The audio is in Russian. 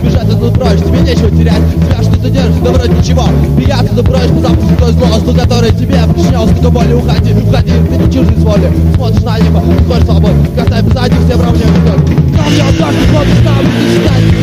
бежать ты тут прочь, тебе нечего терять. Тебя что-то держит, да вроде ничего. Бегать ты прочь, по запаху такое зло, которое тебе причинял столько боли. Уходи, уходи, ты не чужой с воли. Смотришь на небо, хочешь свободы, кастай позади, все равнее выходят. Там я так не смотришь, там ты считать.